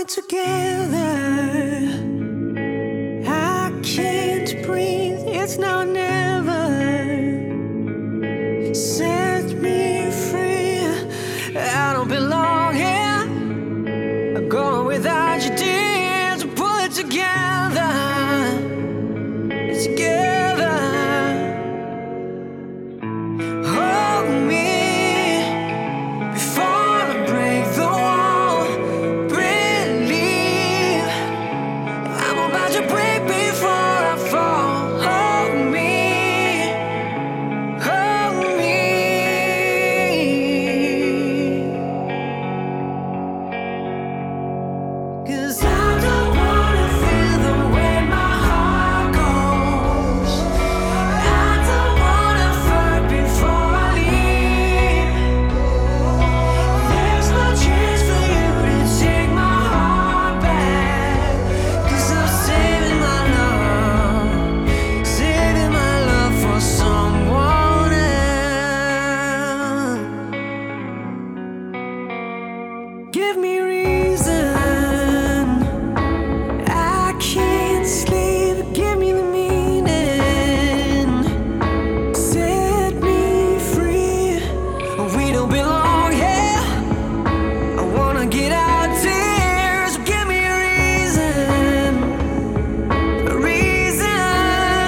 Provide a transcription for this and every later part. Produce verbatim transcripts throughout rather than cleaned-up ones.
it together. I can't breathe, it's now or never. Set me free, I don't belong here. I'm going without you, dear, to pull it together. Together. Hold me before I break the wall. Believe I'm about to break before I fall. Hold me, hold me. 'Cause I don't wanna feel the way my heart goes. I don't wanna fight before I leave. There's no chance for you to take my heart back. 'Cause I'm saving my love, saving my love for someone else. Give me reason, I can't sleep. Give me the meaning, set me free. We don't belong here. I wanna get out tears. Give me a reason, a reason.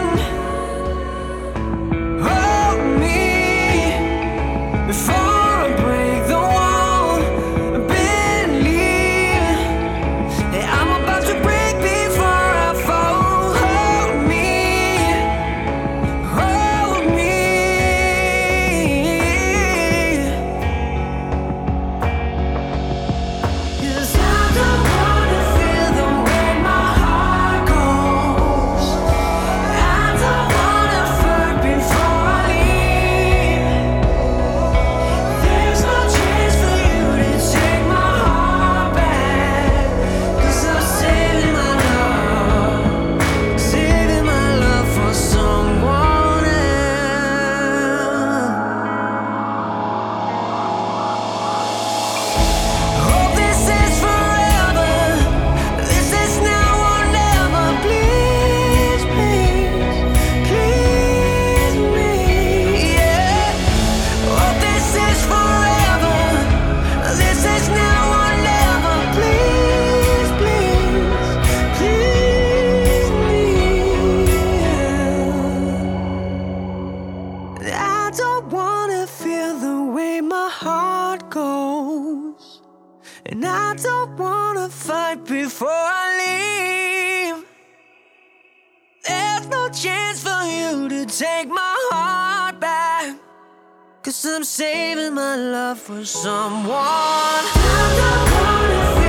Hold me before I break the wall. Believe that I'm about to break before I fall. Hold me, hold me. 'Cause I don't wanna feel the way my heart goes. I don't wanna fight before I leave. There's no chance for you to take my heart back. 'Cause I'm saving my love, saving my love for someone else. Hope this is forever. This is now or never. Please, please, please me, yeah. Hope this is forever. This is now or never. Please, please, please me, yeah. I don't wanna feel the way my heart goes. And I don't wanna fight before I leave. There's no chance for you to take my heart back. 'Cause I'm saving my love for someone. I don't wanna